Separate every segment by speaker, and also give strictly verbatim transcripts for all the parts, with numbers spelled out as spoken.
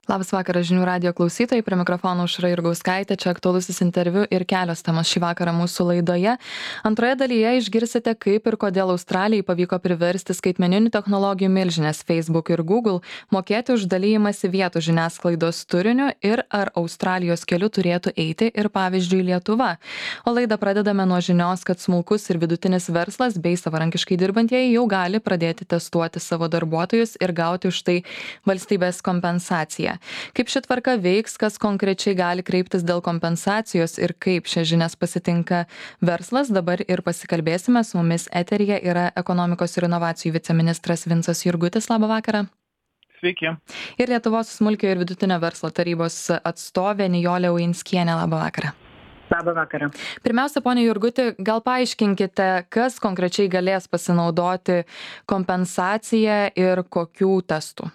Speaker 1: Labas vakaras žinių radijo klausytojai, prie mikrofono Aušra Jurgauskaitė, čia aktualusis interviu ir kelios temos šį vakarą mūsų laidoje. Antroje dalyje išgirsite, kaip ir kodėl Australijai pavyko priversti skaitmeninių technologijų milžinės Facebook ir Google mokėti už dalyjimąsi vietų žiniasklaidos turiniu ir ar Australijos keliu turėtų eiti ir pavyzdžiui Lietuva. O laidą pradedame nuo žinios, kad smulkus ir vidutinis verslas bei savarankiškai dirbantieji jau gali pradėti testuoti savo darbuotojus ir gauti už tai valstybės kompensaciją. Kaip ši tvarka veiks, kas konkrečiai gali kreiptis dėl kompensacijos ir kaip šias žinias pasitinka verslas, dabar ir pasikalbėsime. Su mumis eteryje yra ekonomikos ir inovacijų viceministras Vincas Jurgutis. Labą vakarą.
Speaker 2: Sveiki.
Speaker 1: Ir Lietuvos smulkiojo ir vidutinio verslo tarybos atstovė Nijolė Uinskienė. Labą vakarą.
Speaker 3: Labą vakarą.
Speaker 1: Pirmiausia, ponia Jurguti, gal paaiškinkite, kas konkrečiai galės pasinaudoti kompensaciją ir kokių testų?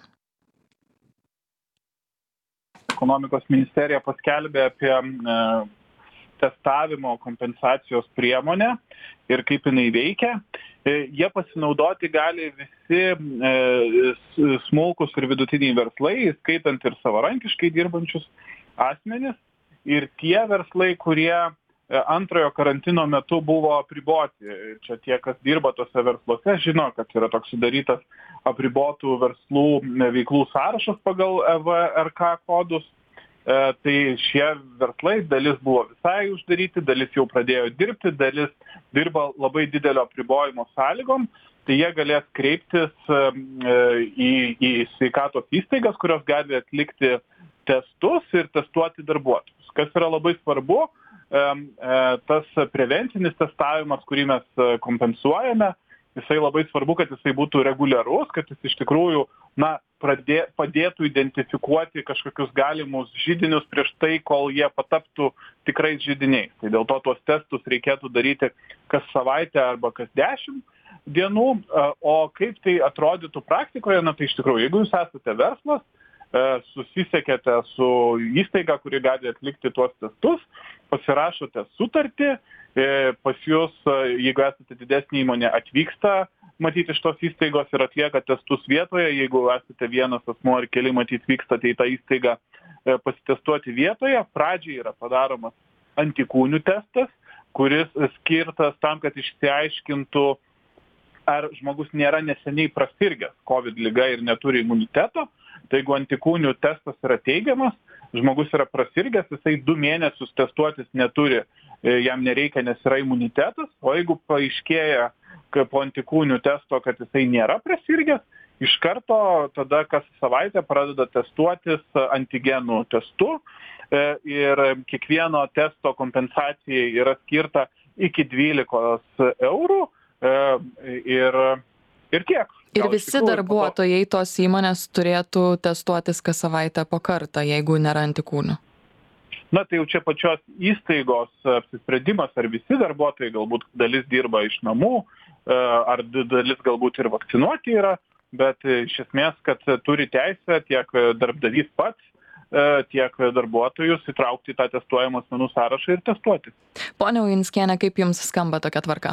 Speaker 2: Ekonomikos ministerija paskelbė apie e, testavimo kompensacijos priemonę ir kaip jinai veikia. E, jie pasinaudoti gali visi e, smulkus ir vidutiniai verslai, skaitant ir savarankiškai dirbančius asmenis. Ir tie verslai, kurie e, antrojo karantino metu buvo apriboti. Čia tie, kas dirba tose versluose, žino, kad yra toks sudarytas apribotų verslų veiklų sąrašas pagal E V R K kodus. E, tai šie verslai, dalis buvo visai uždaryti, dalis jau pradėjo dirbti, dalis dirba labai didelio apribojimo sąlygom. Tai jie galės kreiptis e, į, į sveikatos įstaigas, kurios gali atlikti testus ir testuoti darbuotojus. Kas yra labai svarbu, e, e, tas prevencinis testavimas, kurį mes kompensuojame, jisai labai svarbu, kad jisai būtų reguliarus, kad jis iš tikrųjų na, pradė, padėtų identifikuoti kažkokius galimus židinius prieš tai, kol jie pataptų tikrais židiniais. Tai dėl to tuos testus reikėtų daryti kas savaitę arba kas dešimt dienų. O kaip tai atrodytų praktikoje, na tai iš tikrųjų, jeigu jūs esate verslas, susisiekėte su įstaiga, kuri gali atlikti tuos testus, pasirašote sutartį, pas jūs, jeigu esate didesnė įmonė, atvyksta matyti iš tos įstaigos ir atlieka testus vietoje, jeigu esate vienas asmuo ar keli matyti vykstate į tą įstaigą pasitestuoti vietoje, pradžiai yra padaromas antikūnių testas, kuris skirtas tam, kad išsiaiškintų, ar žmogus nėra neseniai prasirgęs COVID liga ir neturi imuniteto. Tai jeigu antikūnių testas yra teigiamas, žmogus yra prasirgęs, jisai du mėnesius testuotis neturi, jam nereikia, nes yra imunitetas, o jeigu paaiškėja po antikūnių testo, kad jisai nėra prasirgęs, iš karto tada kas savaitę pradeda testuotis antigenų testu ir kiekvieno testo kompensacijai yra skirta iki dvylikos eurų ir, ir tiek.
Speaker 1: Ir visi darbuotojai tos įmonės turėtų testuotis kas savaitę po kartą, jeigu nėra antikūnių.
Speaker 2: Na tai jau čia pačios įstaigos apsisprendimas, ar visi darbuotojai, galbūt dalis dirba iš namų, ar dalis galbūt ir vakcinuoti yra, bet iš esmės, kad turi teisę tiek darbdavys pats, tiek darbuotojus įtraukti į tą testuojamų asmenų sąrašą ir testuoti.
Speaker 1: Ponia Uinskienė, kaip jums skamba tokia tvarka?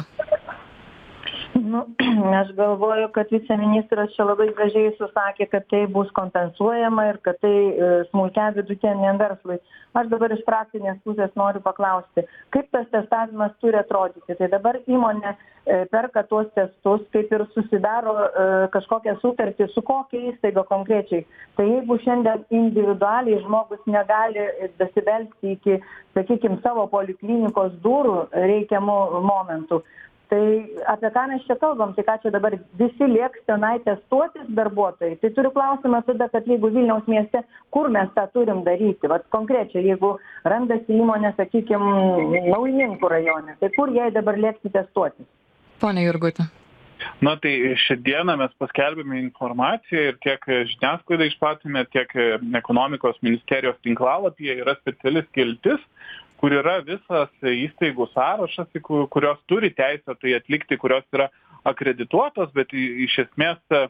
Speaker 3: Nu, aš galvoju, kad viceministras čia labai gražiai susakė, kad tai bus kompensuojama ir kad tai smulkiam vidutiniam verslui. Aš dabar iš praktinės pusės noriu paklausti, kaip tas testavimas turi atrodyti. Tai dabar įmonė perka tuos testus, kaip ir susidaro kažkokią sutartį, su kokia įstaiga konkrečiai. Tai jeigu šiandien individualiai žmogus negali dasibelsti iki, sakykime, savo poliklinikos durų reikiamų momentų, tai apie ką mes čia kalbam, tai ką čia dabar visi lieks tenai testuotis darbuotojai. Tai turiu klausimą tada, kad jeigu Vilniaus mieste, kur mes tą turim daryti? Vat konkrečiai, jeigu randasi įmonė, sakykime, Naujininkų rajone, tai kur jai dabar liekti testuotis?
Speaker 1: Pone Jurguti.
Speaker 2: Na tai šiandieną mes paskelbėme informaciją ir tiek žiniasklaidą išplatėme, tiek ekonomikos ministerijos tinklalapyje yra speciali skiltis, kur yra visas įstaigų sąrašas, kurios turi teisę tai atlikti, kurios yra akredituotos, bet iš esmės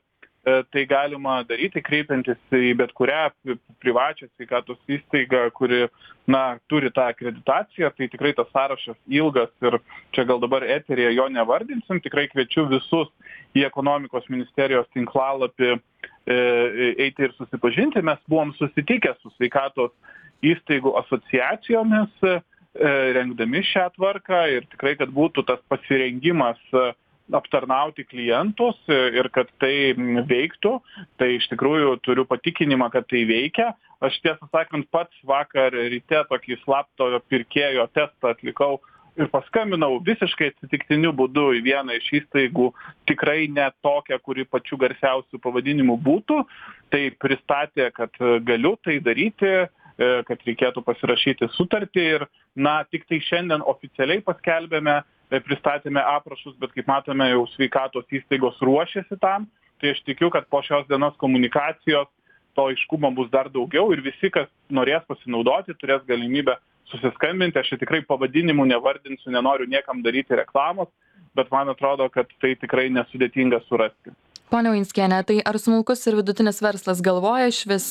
Speaker 2: tai galima daryti, kreipiantis į bet kurią privačią sveikatos įstaigą, kuri, na, turi tą akreditaciją, tai tikrai tas sąrašas ilgas ir čia gal dabar eteryje jo nevardinsim, tikrai kviečiu visus į ekonomikos ministerijos tinklalapį e, eiti ir susipažinti. Mes buvom susitikę su sveikatos įstaigų asociacijomis, e, rengdami šią tvarką ir tikrai, kad būtų tas pasirengimas aptarnauti klientus ir kad tai veiktų, tai iš tikrųjų turiu patikinimą, kad tai veikia. Aš tiesą sakant, pats vakar ryte tokį slapto pirkėjo testą atlikau ir paskambinau visiškai atsitiktiniu būdu į vieną iš įstaigų, tikrai ne tokią, kuri pačiu garsiausių pavadinimų būtų. Tai pristatė, kad galiu tai daryti, kad reikėtų pasirašyti sutartį ir, na, tik tai šiandien oficialiai paskelbėme, pristatėme aprašus, bet kaip matome, jau sveikatos įstaigos ruošiasi tam. Tai aš tikiu, kad po šios dienos komunikacijos to aiškumo bus dar daugiau ir visi, kas norės pasinaudoti, turės galimybę susiskambinti. Aš tikrai pavadinimų nevardinsiu, nenoriu niekam daryti reklamos, bet man atrodo, kad tai tikrai nesudėtinga surasti.
Speaker 1: Ponia Uinskiene, tai ar smulkus ir vidutinis verslas galvoja išvis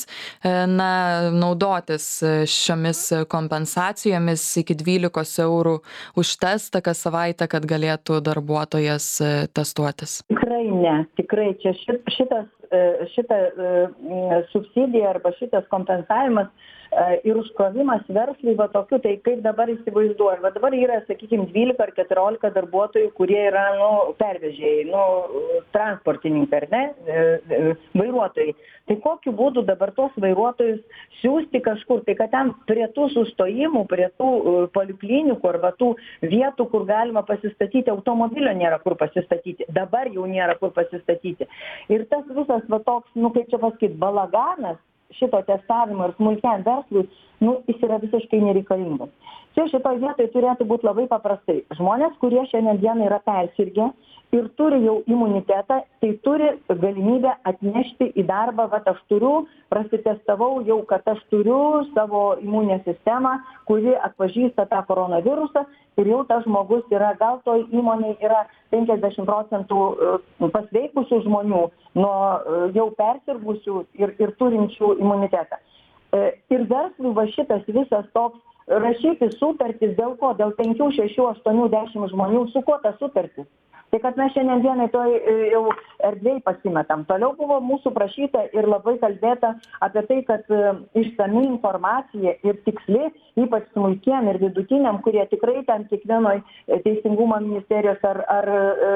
Speaker 1: na, naudotis šiomis kompensacijomis iki dvylikos eurų už testą kas savaitę, kad galėtų darbuotojas testuotis?
Speaker 3: Tikrai ne, tikrai čia šitas, šita subsidija arba šitas kompensavimas ir užkrovimas verslui va tokiu, tai kaip dabar įsivaizduoju. Va dabar yra, sakykime, dvylika ar keturiolika darbuotojų, kurie yra, nu, pervežėjai, nu, transportininkai, ar ne, vairuotojai. Tai kokiu būdu dabar tos vairuotojus siūsti kažkur, tai kad ten prie tų sustojimų, prie tų poliklinikų arba tų vietų, kur galima pasistatyti, automobilio nėra kur pasistatyti. Dabar jau nėra kur pasistatyti. Ir tas visas va toks, nu, kaip čia pasakyti, balaganas šito testavimo ir smulkiam verslui, nu, jis yra visiškai nereikalingas. Čia šitoj vietoj turėtų būti labai paprastai. Žmonės, kurie šiandien dieną yra persirgę ir turi jau imunitetą, tai turi galimybę atnešti į darbą, va, aš turiu, prasitestavau jau, kad aš turiu savo imuninę sistemą, kuri atpažįsta tą koronavirusą ir jau tas žmogus yra, gal toj įmonėje yra penkiasdešimt procentų pasveikusių žmonių nuo jau persirgusių ir, ir turinčių imunitetą. Ir verslui va šitas visas toks rašyti sutartis dėl ko? Dėl penkių, šešių, aštuonių, dešimt žmonių, su kuo ta sutartis? Tai kad mes šiandien dienai toj jau erdvėj pasimetam. Toliau buvo mūsų prašyta ir labai kalbėta apie tai, kad išsami informacija ir tiksli, ypač smulkiem ir vidutiniam, kurie tikrai ten kiekvienoj teisingumo ministerijos ar, ar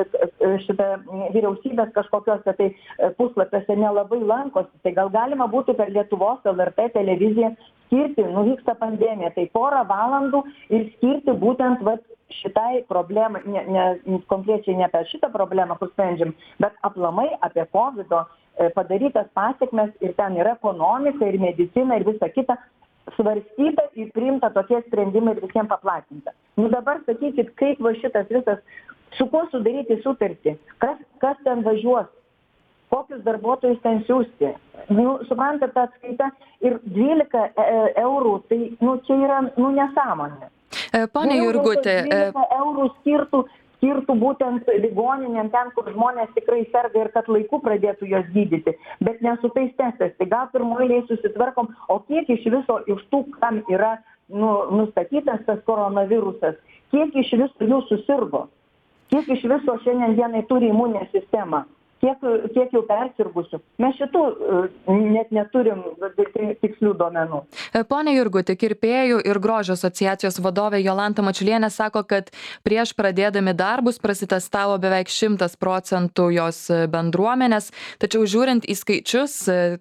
Speaker 3: šitą vyriausybės kažkokiuose tai puslapiuose nelabai lankosi. Tai gal galima būtų per Lietuvos L R T televiziją skirti, nu vyksta pandemija, tai porą valandų ir skirti būtent vat, šitai problemai, ne, ne, konkrečiai ne apie šitą problemą, kur sprendžiam, bet aplamai apie kovido padarytas pasiekmes ir ten ir ekonomika, ir medicina, ir visa kita svarstyta ir priimta tokie sprendimai ir visiems paplatinta. Nu dabar sakykit, kaip va šitas visas, su kuo sudaryti sutartį, kas, kas ten važiuos, kokius darbuotojus ten siūsti. Nu, suprantat, ta atskaita ir dvylika eurų, tai nu, čia yra nu, nesąmonė.
Speaker 1: Pone Jurguti,
Speaker 3: dvylika eurų skirtų, skirtų būtent ligoninėm ten, kur žmonės tikrai serga ir kad laiku pradėtų jos gydyti, bet ne su tais testais. Tai gal pirmoje susitvarkom, o kiek iš viso iš tų, kam yra nu, nustatytas tas koronavirusas, kiek iš viso jų susirgo, kiek iš viso šiandien dienai turi imuninę sistemą. Kiek, kiek jau persirgusių. Mes šitų net neturim tikslių duomenų.
Speaker 1: Pone Jurguti, kirpėjų ir grožio asociacijos vadovė Jolanta Mačiulienė sako, kad prieš pradėdami darbus prasitestavo beveik šimtas procentų jos bendruomenės, tačiau žiūrint į skaičius,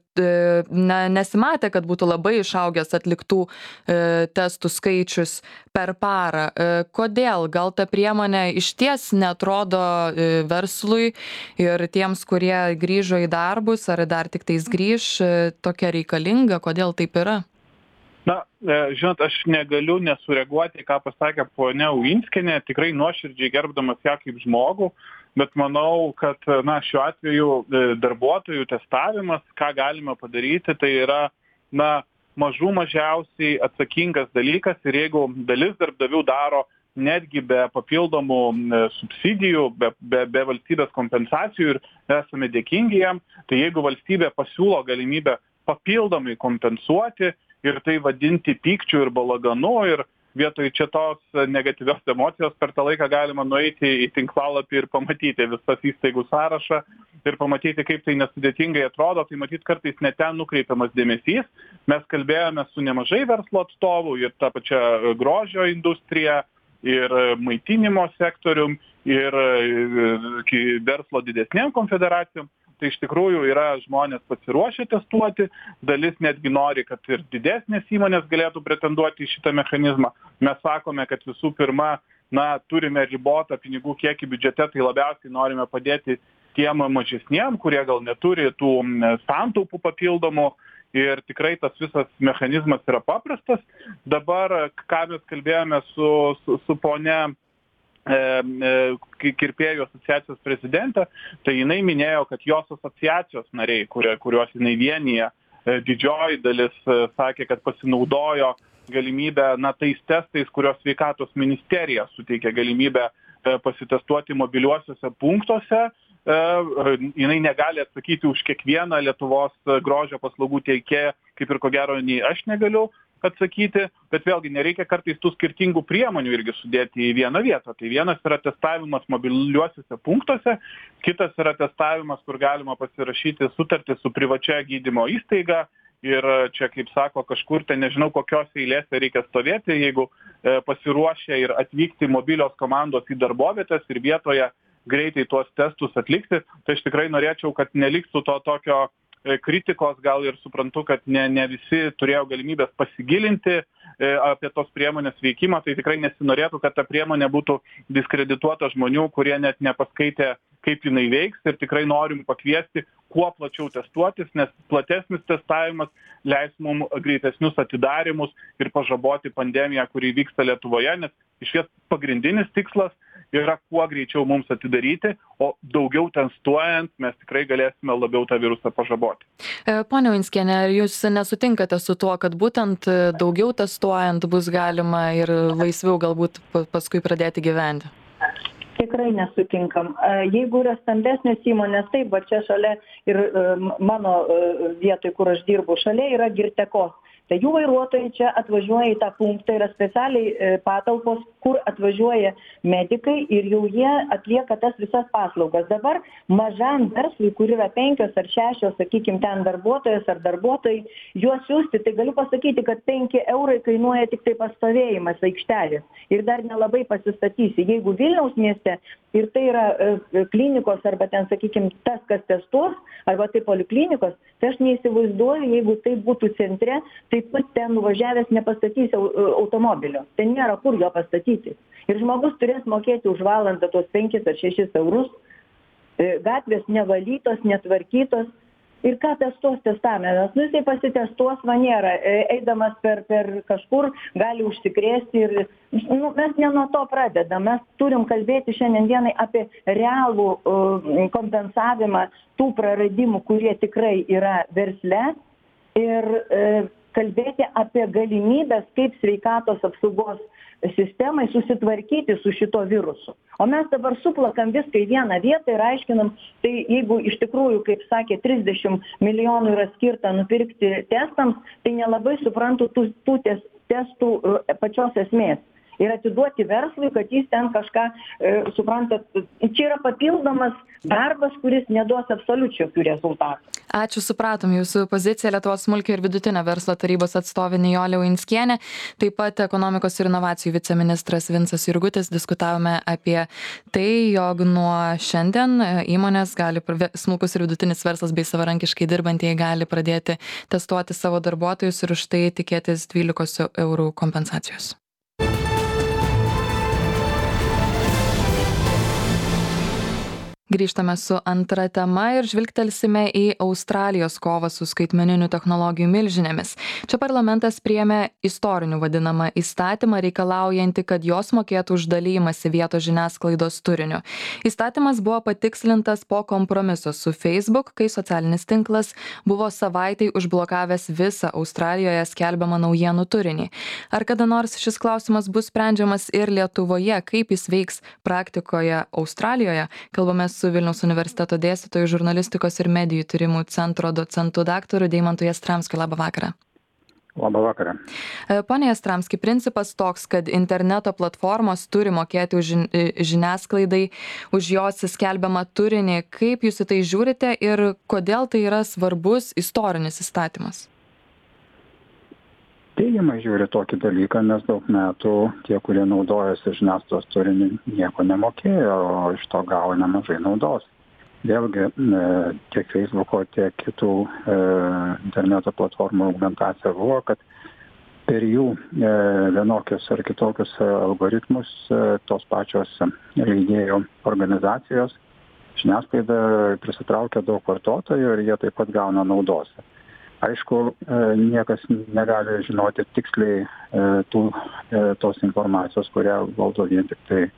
Speaker 1: na, nesimatė, kad būtų labai išaugęs atliktų testų skaičius per parą. Kodėl? Gal ta priemonė išties neatrodo verslui ir tiems, kurie grįžo į darbus ar dar tik tais grįž, tokia reikalinga? Kodėl taip yra?
Speaker 2: Na, žinot, aš negaliu nesureaguoti, ką pasakė ponia Uinskienė, tikrai nuoširdžiai gerbdamas ją kaip žmogų, bet manau, kad na, šiuo atveju darbuotojų testavimas, ką galime padaryti, tai yra na, mažų mažiausiai atsakingas dalykas ir jeigu dalis darbdavių daro netgi be papildomų subsidijų, be, be, be valstybės kompensacijų ir esame dėkingi jam, tai jeigu valstybė pasiūlo galimybę papildomai kompensuoti ir tai vadinti pykčiu ir balaganu ir vietoj čia tos negatyvios emocijos per tą laiką galima nueiti į tinklalapį ir pamatyti visas įstaigų sąrašą ir pamatyti, kaip tai nesudėtingai atrodo, tai matyt kartais net ten nukreipiamas dėmesys. Mes kalbėjome su nemažai verslo atstovų ir tą pačią grožio industriją, ir maitinimo sektorium, ir verslo didesnėm konfederacijom. Tai iš tikrųjų yra žmonės pasiruošę testuoti, dalis netgi nori, kad ir didesnės įmonės galėtų pretenduoti į šitą mechanizmą. Mes sakome, kad visų pirma, na, turime ribotą pinigų kiekį biudžete, tai labiausiai norime padėti tiem mažesniem, kurie gal neturi tų santaupų papildomų ir tikrai tas visas mechanizmas yra paprastas. Dabar, ką mes kalbėjome su, su, su ponia kirpėjų asociacijos prezidentė, tai jinai minėjo, kad jos asociacijos nariai, kurie, kuriuos jinai vienyje, didžioji dalis sakė, kad pasinaudojo galimybę, na, tais testais, kurios sveikatos ministerija suteikia galimybę pasitestuoti mobiliuosiuose punktuose. Jinai negali atsakyti už kiekvieną Lietuvos grožio paslaugų teikėją, kaip ir ko gero nei aš negaliu atsakyti, bet vėlgi nereikia kartais tų skirtingų priemonių irgi sudėti į vieną vietą. Tai vienas yra testavimas mobiliuosiuose punktuose, kitas yra testavimas, kur galima pasirašyti sutartį su privačia gydymo įstaiga ir čia, kaip sako, kažkur ten nežinau, kokios eilėse reikia stovėti, jeigu e, pasiruošę ir atvykti mobilios komandos į darbovietes ir vietoje greitai tuos testus atlikti, tai aš tikrai norėčiau, kad neliktų to tokio kritikos, gal ir suprantu, kad ne, ne visi turėjo galimybės pasigilinti e, apie tos priemonės veikimą, tai tikrai nesinorėtų, kad ta priemonė būtų diskredituota žmonių, kurie net nepaskaitė, kaip jinai veiks ir tikrai norim pakviesti kuo plačiau testuotis, nes platesnis testavimas leis mums greitesnius atidarimus ir pažaboti pandemiją, kuri vyksta Lietuvoje, nes išties pagrindinis tikslas yra kuo greičiau mums atidaryti, o daugiau testuojant mes tikrai galėsime labiau tą virusą pažaboti.
Speaker 1: Ponia Uinskiene, ar jūs nesutinkate su tuo, kad būtent daugiau testuojant bus galima ir laisviau galbūt paskui pradėti gyventi?
Speaker 3: Tikrai nesutinkam. Jeigu yra stambesnės įmonės, taip, va čia šalia ir mano vietoj, kur aš dirbu, šalia yra Girtekos. Tai jų vairuotojai čia atvažiuoja į tą punktą, yra specialiai patalpos, kur atvažiuoja medikai ir jau jie atlieka tas visas paslaugas. Dabar mažam verslui, kur yra penkios ar šešios, sakykime, ten darbuotojas ar darbuotojai, juos siūsti, tai galiu pasakyti, kad penki eurai kainuoja tik tai pastovėjimas aikštelės ir dar nelabai pasistatysi. Jeigu Vilniaus mieste ir tai yra klinikos arba ten, sakykime, tas, kas testuos, arba tai poliklinikos, tai aš neįsivaizduoju, jeigu tai būtų centre, taip pat ten nuvažiavęs nepastatysi automobilio. Ten nėra kur jo pastatyti. Ir žmogus turės mokėti už valandą tos penkis ar šešis eurus, gatvės nevalytos, netvarkytos. Ir ką testuos testavimas? Nu, jisai pasitestuos maniera, eidamas per, per kažkur gali užsikrėsti ir nu, mes ne nuo to pradedam. Mes turim kalbėti šiandien dienai apie realų uh, kompensavimą tų praradimų, kurie tikrai yra versle ir uh, kalbėti apie galimybės, kaip sveikatos apsaugos sistemai susitvarkyti su šito virusu. O mes dabar suplakam viską į vieną vietą ir aiškinam, tai jeigu iš tikrųjų, kaip sakė, trisdešimt milijonų yra skirta nupirkti testams, tai nelabai suprantu tų, tų tes, testų pačios esmės. Ir atiduoti verslui, kad jis ten kažką, e, suprantat, čia yra papildomas darbas, kuris neduos absoliučiai jokių rezultatų.
Speaker 1: Ačiū, supratom jūsų poziciją. Lietuvos smulkio ir vidutinio verslo tarybos atstovė Nijolė Uinskienė, taip pat ekonomikos ir inovacijų viceministras Vincas Jurgutis. Diskutavome apie tai, jog nuo šiandien įmonės gali, smulkus ir vidutinis verslas bei savarankiškai dirbantieji gali pradėti testuoti savo darbuotojus ir už tai tikėtis dvylikos eurų kompensacijos. Grįžtame su antra tema ir žvilgtelsime į Australijos kovą su skaitmeninių technologijų milžinėmis. Čia parlamentas priėmė istorinių vadinamą įstatymą reikalaujantį, kad jos mokėtų už dalymąsi vietos žiniasklaidos turiniu. Įstatymas buvo patikslintas po kompromiso su Facebook, kai socialinis tinklas buvo savaitai užblokavęs visą Australijoje skelbiamą naujienų turinį. Ar kada nors šis klausimas bus sprendžiamas ir Lietuvoje, kaip jis veiks praktikoje Australijoje? Kalbame su Vilniaus universiteto dėstytoju, žurnalistikos ir medijų tyrimų centro docentu daktaru Deimantu Jastramskiu. Labą vakarą.
Speaker 4: Labą vakarą.
Speaker 1: Pone Jastramski, principas toks, kad interneto platformos turi mokėti už žiniasklaidai, už jos skelbiamą turinį. Kaip jūs į tai žiūrite ir kodėl tai yra svarbus istorinis įstatymas?
Speaker 4: Teigiamai žiūri tokį dalyką, nes daug metų tie, kurie naudojasi žiniasklaidos turinį, nieko nemokėjo, o iš to gavo nemažai naudos. Vėlgi tiek Facebooko, tiek kitų e, interneto platformų argumentacija buvo, kad per jų e, vienokius ar kitokius algoritmus e, tos pačios leidėjų organizacijos žiniasklaida prisitraukia daug vartotojų ir jie taip pat gauna naudos. Aišku, niekas negali žinoti tiksliai tų, tos informacijos, kurią valdo vien tik tai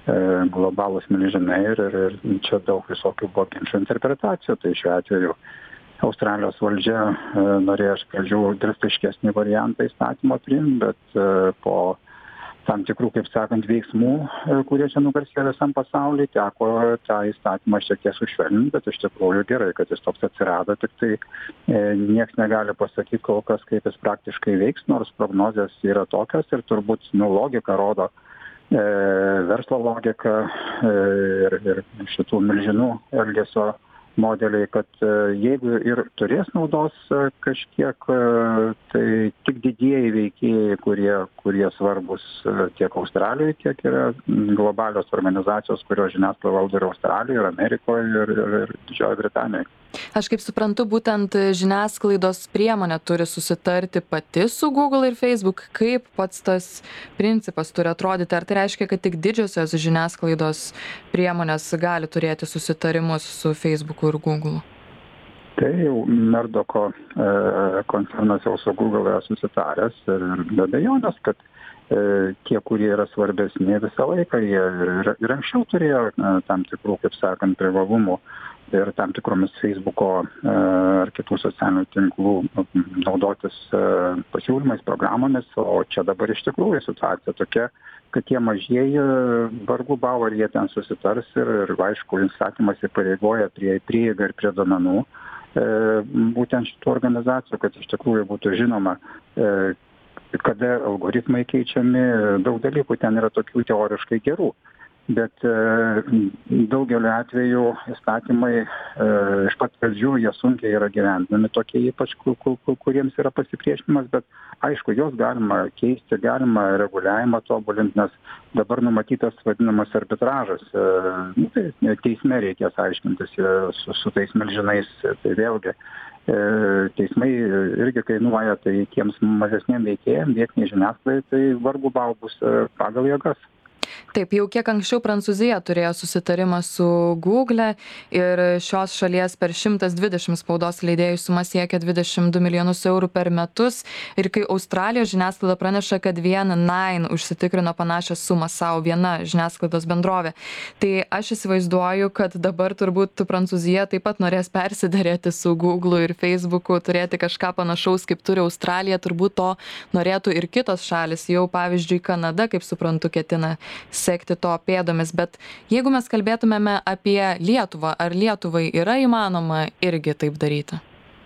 Speaker 4: globalūs milžinai ir, ir, ir čia daug visokių buvo ginčų interpretacijų. Tai šiuo atveju Australijos valdžia norėjo iš pradžių drastiškesnį variantą įstatymo priimti, bet po tam tikrų, kaip sakant, veiksmų, kurie čia nugarsėjo visam pasaulyje, teko tą įstatymą šiek tiek sušvelninti, bet iš tikrųjų gerai, kad jis toks atsirado, tik tai e, nieks negali pasakyti kol kas, kaip jis praktiškai veiks, nors prognozės yra tokios ir turbūt nu, logika rodo, e, verslo logika e, ir, ir šitų milžinų elgesio modeliai, kad jeigu ir turės naudos kažkiek, tai tik didieji veikėjai, kurie, kurie svarbus tiek Australijoje, tiek yra globalios organizacijos, kurios žiniasklaidą valdo ir Australijoje, ir Amerikoje, ir, ir, ir Didžiojoje Britanijoje.
Speaker 1: Aš kaip suprantu, būtent žiniasklaidos priemonė turi susitarti pati su Google ir Facebook. Kaip pats tas principas turi atrodyti? Ar tai reiškia, kad tik didžiosios žiniasklaidos priemonės gali turėti susitarimus su Facebooku ir Google?
Speaker 4: Tai jau Murdocho e, koncernas jau su Google yra susitaręs ir be abejonės, kad e, tie, kurie yra svarbesni visą laiką, jie ir, ir anksčiau turėjo e, tam tikrų, kaip sakant, privalumų ir tam tikromis Facebooko e, ar kitų socialinių tinklų naudotis e, pasiūlymais, programomis, o čia dabar iš tikrųjų situacija tokia, kad tie mažieji vargu bau, ar jie ten susitars ir, ir aišku, įstatymas įpareigoja prie prieigą ir prie duomenų e, būtent šitų organizacijų, kad iš tikrųjų būtų žinoma, e, kada algoritmai keičiami, daug dalykų ten yra tokių teoriškai gerų. Bet e, daugeliu atveju įstatymai e, iš pat pradžių jie sunkiai yra gyvendinami, tokie ypač, kur, kur, kuriems yra pasipriešinimas, bet aišku, juos galima keisti, galima reguliavimą tobulinti, nes dabar numatytas vadinamas arbitražas. E, nu, tai teisme reikės aiškintis su, su tais milžinais, tai vėlgi e, teismai irgi kainuoja, tai tiems mažesniem veikėjams, vietiniai žiniasklaidai, tai vargu bau bus pagal jėgas.
Speaker 1: Taip, jau kiek anksčiau Prancūzija turėjo susitarimą su Google ir šios šalies per šimtas dvidešimt spaudos leidėjų suma siekia dvidešimt du milijonus eurų per metus. Ir kai Australijos žiniasklaida praneša, kad vien Nine užsitikrino panašią sumą savo, viena žiniasklaidos bendrovė. Tai aš įsivaizduoju, kad dabar turbūt Prancūzija taip pat norės persiderėti su Google ir Facebooku, turėti kažką panašaus, kaip turi Australija, turbūt to norėtų ir kitos šalis. Jau pavyzdžiui, Kanada, kaip suprantu, ketina sekti to pėdomis, bet jeigu mes kalbėtumėme apie Lietuvą, ar Lietuvai yra įmanoma irgi taip daryti?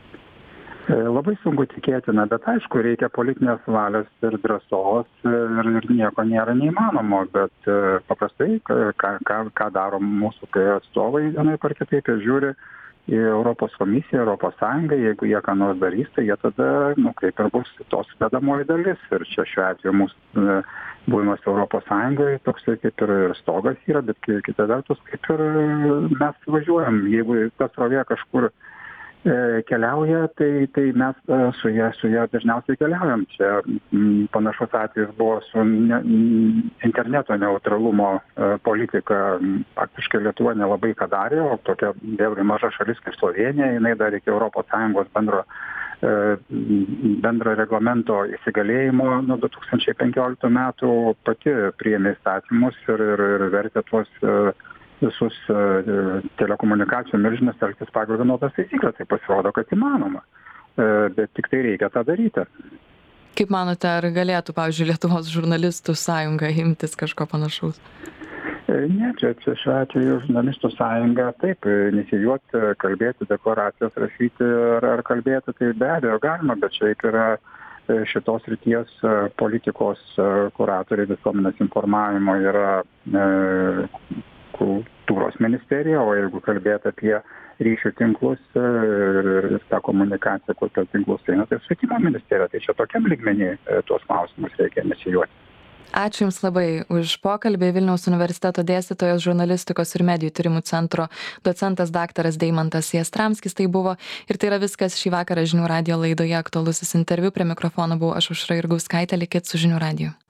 Speaker 4: Labai sunku tikėtina, bet aišku, reikia politinės valios ir drąsos ir, ir nieko nėra neįmanomo, bet paprastai, ką, ką, ką daro mūsų atstovai vienai par kitaip, jie žiūri į Europos komisiją, Europos Sąjungą, jeigu jie ką nors darys, tai jie tada, nu, kaip ir bus tos vedamoji dalis. Ir čia šiuo atveju mūsų buvimas Europos Sąjungoje toks kaip ir stogas yra, bet kita vertus, kaip ir mes važiuojam. Jeigu ta srovė kažkur keliauja, tai, tai mes su ja, su ja dažniausiai keliaujam. Čia m, panašus atvejis buvo su ne, interneto neutralumo politika. Faktiškai Lietuva nelabai ką darė, o tokia vėlgi maža šalis kaip Slovenija, jinai dar iki Europos Sąjungos bendro, bendro reglamento įsigalėjimo nuo du tūkstančiai penkioliktų metų pati priėmė įstatymus ir, ir, ir vertė tuos visus telekomunikacijų milžinus elgtis pagal vienodas taisyklės. Tai pasirodo, kad įmanoma, bet tik tai reikia tą daryti.
Speaker 1: Kaip manote, ar galėtų, pavyzdžiui, Lietuvos žurnalistų sąjunga imtis kažko panašaus?
Speaker 4: Ne, čia, čia šiuo atveju žurnalistų sąjunga taip, inicijuoti, kalbėti, deklaracijas rašyti ar, ar kalbėti, tai be abejo galima, bet šiaip yra šitos ryties politikos kuratoriai visuomenės informavimo yra e, kultūros ministerija, o jeigu kalbėti apie ryšių tinklus ir, ir tą komunikaciją, kur per tinklus eina, tai švietimo ministerija. Tai čia tokiam lygmenį tuos klausimus reikia inicijuoti.
Speaker 1: Ačiū Jums labai už pokalbį. Vilniaus universiteto dėstytojas, žurnalistikos ir medijų tyrimų centro docentas daktaras Deimantas Jastramskis tai buvo. Ir tai yra viskas šį vakarą žinių radijo laidoje aktualusis interviu. Prie mikrofono buvau aš Aušra Jurgauskaitė. Likit su žinių radiju.